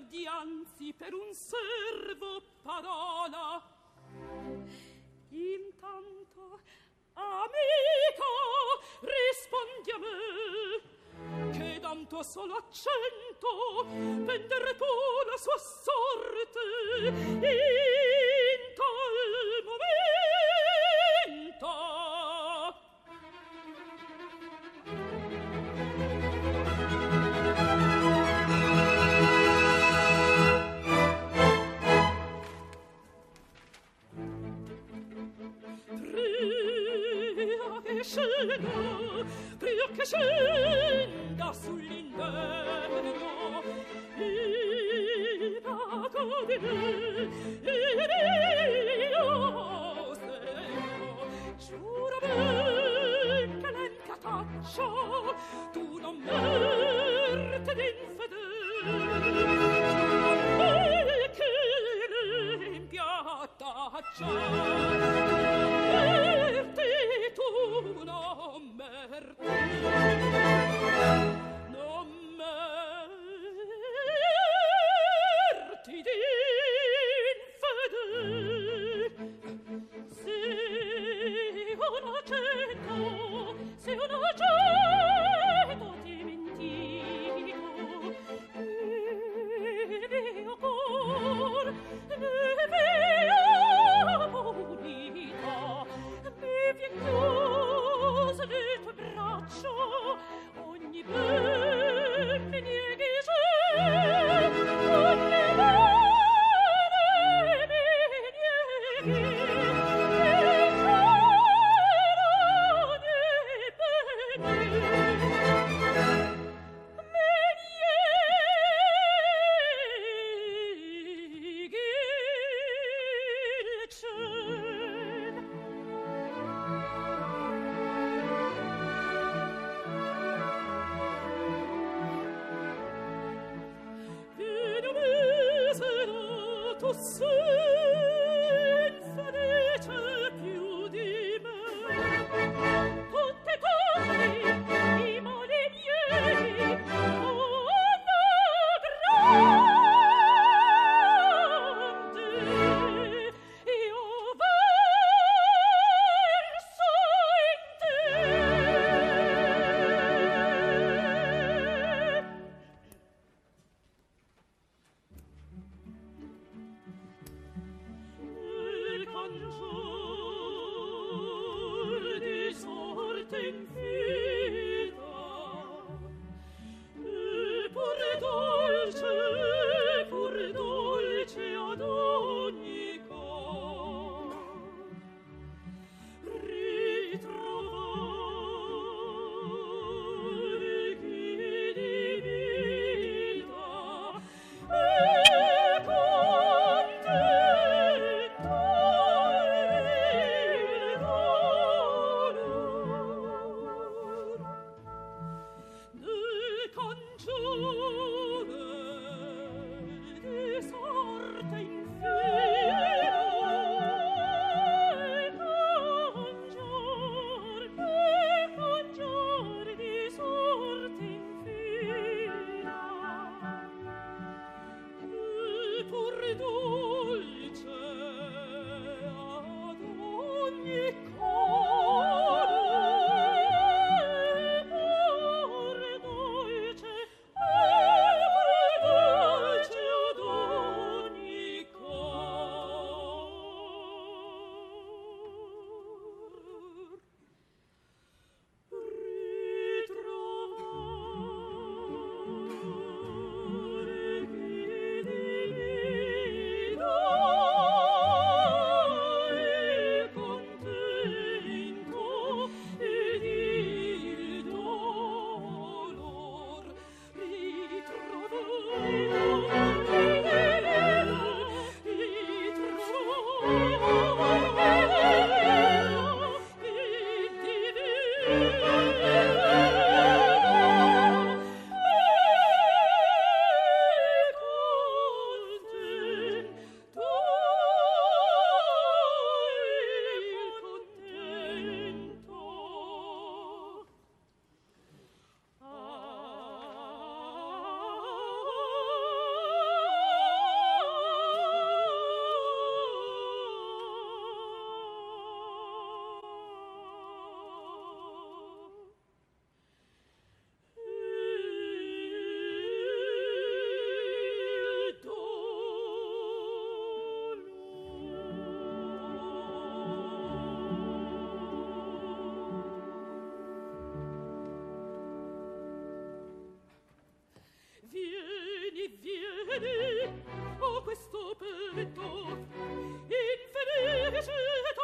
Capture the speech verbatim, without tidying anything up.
dianzi per un servo parola. Intanto, amico, rispondi a me, che dam tuo solo accento vender tu la sua sorte in tal momento. Pria che scenda, pria che scenda sull'inverno, ira cade, io seguo, giuro ben che l'encataccia tu non merti d'infedele, giuro che l'impiattaccia tu non merti, non merti d'infedele. Se un accento, se un accento dimentico, il mio cor, il mio unito, mi vien chiuso nel tuo braccio, ogni ben mi nieghi se, ogni bene mi nieghi, e cielo ogni bene mi nieghi il cielo. Tu sei infelice più di me, tutte tutti i mali miei sono grandi, io verso in te. vedi, oh questo petto infelice